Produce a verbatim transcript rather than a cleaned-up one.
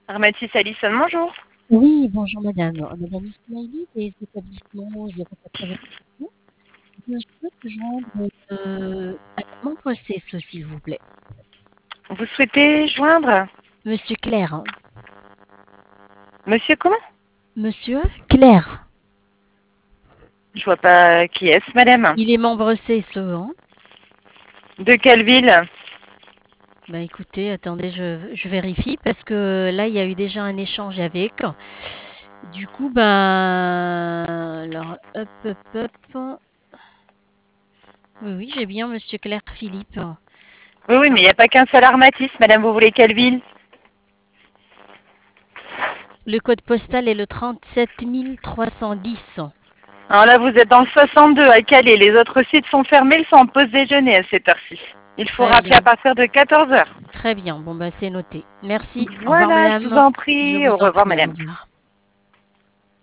Armatis Alison, bonjour. Oui, bonjour madame. Euh, Madame Ismaili des établissements zéro quatre-vingt-dix. Je souhaite joindre euh, mon process, s'il vous plaît. Vous souhaitez joindre Monsieur Claire. Monsieur comment? Monsieur Claire. Je vois pas qui est-ce, madame. Il est membre C S E, hein? De quelle ville? Bah écoutez, attendez, je, je vérifie parce que là, il y a eu déjà un échange avec. Du coup, bah alors, hop, hop, hop. Oui, oui, j'ai bien Monsieur Claire Philippe. Oui, oui, mais il n'y a pas qu'un seul Armatis, madame. Vous voulez quelle ville? Le code postal est le trente-sept mille trois cent dix. Alors là, vous êtes dans le soixante-deux à Calais. Les autres sites sont fermés, ils sont en pause déjeuner à cette heure-ci. Il faut Très rappeler à bien. partir de quatorze heures. Très bien. Bon, bah, c'est noté. Merci. Au revoir, Voilà, je vous madame. en Je prie. vous Au en revoir, prie. Au madame. revoir.